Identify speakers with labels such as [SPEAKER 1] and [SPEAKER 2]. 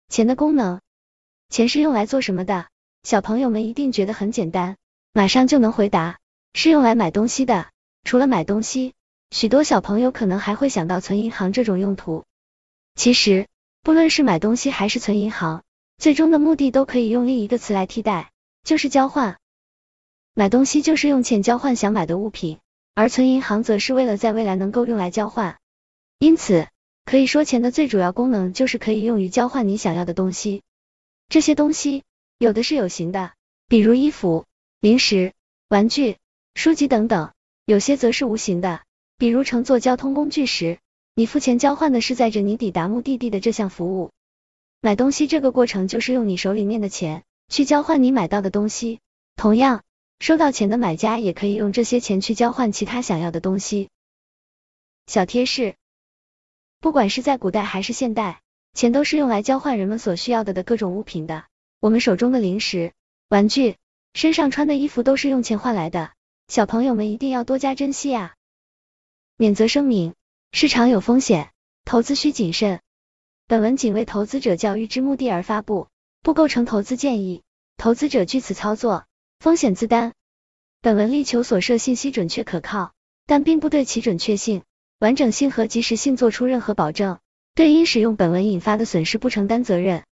[SPEAKER 1] 钱的功能，钱是用来做什么的？小朋友们一定觉得很简单，马上就能回答，是用来买东西的。除了买东西，许多小朋友可能还会想到存银行这种用途。其实，不论是买东西还是存银行，最终的目的都可以用另一个词来替代，就是交换。买东西就是用钱交换想买的物品，而存银行则是为了在未来能够用来交换。因此，可以说钱的最主要功能就是可以用于交换你想要的东西。这些东西，有的是有形的，比如衣服、零食、玩具、书籍等等；有些则是无形的，比如乘坐交通工具时，你付钱交换的是载着你抵达目的地的这项服务。买东西这个过程就是用你手里面的钱去交换你买到的东西。同样，收到钱的买家也可以用这些钱去交换其他想要的东西。小贴士，不管是在古代还是现代，钱都是用来交换人们所需要的各种物品的。我们手中的零食、玩具，身上穿的衣服都是用钱换来的，小朋友们一定要多加珍惜啊！免责声明，市场有风险，投资需谨慎。本文仅为投资者教育之目的而发布，不构成投资建议，投资者据此操作，风险自担。本文力求所涉信息准确可靠，但并不对其准确性、完整性和及时性作出任何保证，对因使用本文引发的损失不承担责任。